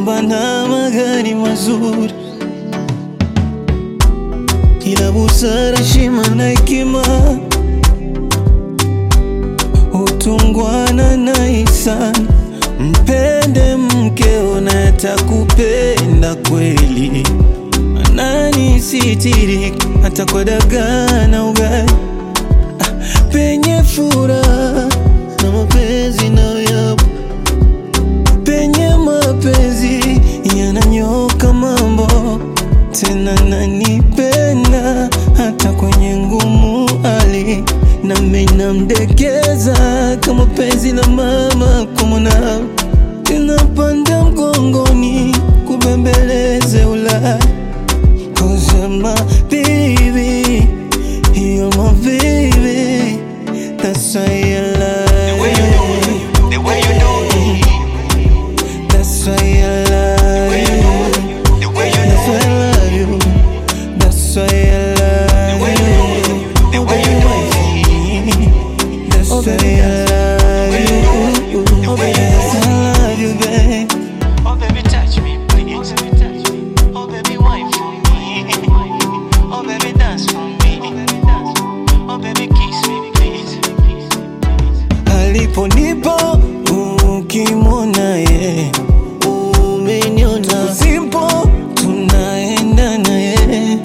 nyumba na magari mazuri, ila busara, heshima na hekima, utungwana na ihsani. Mpende mkeo na atakupenda kweli, anani sitiri hata kwa dagaa na ugali. Penye furaha na mapenzi na yapo, penye mapenzi yananyoka mambo. Tena nanipenda hata kwenye ngumu hali, na mimi namdekeza kama penzi la mama kwa mwanao. Tunapanda mgongoni kubembeleze Ulaya, 'cause you're my baby, you're my baby. That's why I love you. The way you do me. That's why I love you. The way you That's why I love you. That's why I love you. The way you do me. That's why I love you. The way you That's why I love you, babe. Oh baby, touch me, please. Oh baby, wine for me. Oh baby, dance for me. Oh baby, kiss me, please. Aliponipo ukimwona ye, umeniona. Simple tunaenda naye.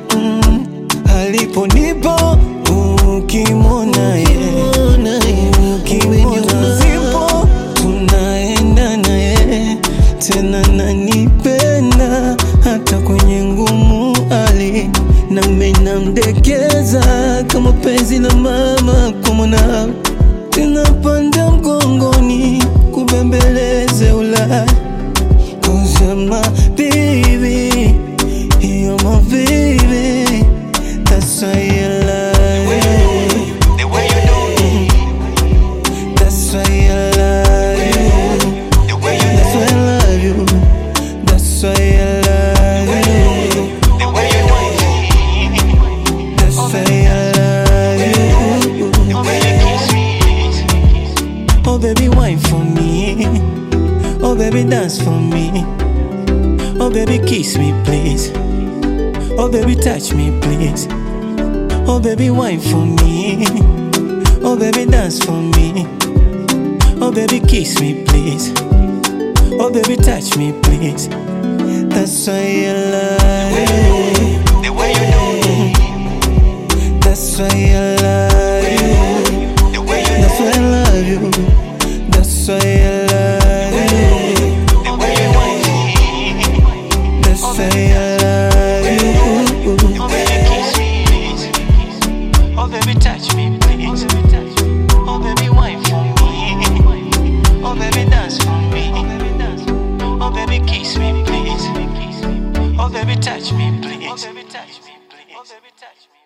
Aliponipo ukimwona ye, umeniona. Simple tunaenda naye. Tena nanipenda hata kwenye ngumu hali, na mimi namdekeza kama penzi la mama kwa mwanao. Tunapanda mgongoni kubembeleze Ulaya, 'cause you're my baby, you're my baby. That's why I love you. The way you do me. That's why I love you. The way you That's why I love you. That's why I love you. The way you do me. That's why I love you. Oh baby, kiss me, please. Oh baby, wine for me. Oh baby, dance for me. Oh baby, kiss me, please. Oh baby, touch me, please. Oh baby, wine for me. Oh baby, dance for me. Oh baby, kiss me, please. Oh baby, touch me, please. That's why I love you. The way you do me. That's why I love you. The way you That's why I love you. That's why I love you. The way you wine for me. That's why I love you. Oh baby, kiss me, please. Oh baby, touch me, please. Oh baby, wine for me. Oh baby, dance for me. Oh baby, kiss me, please. Oh baby, touch me, please. Oh baby, touch me, please. Oh baby, touch me.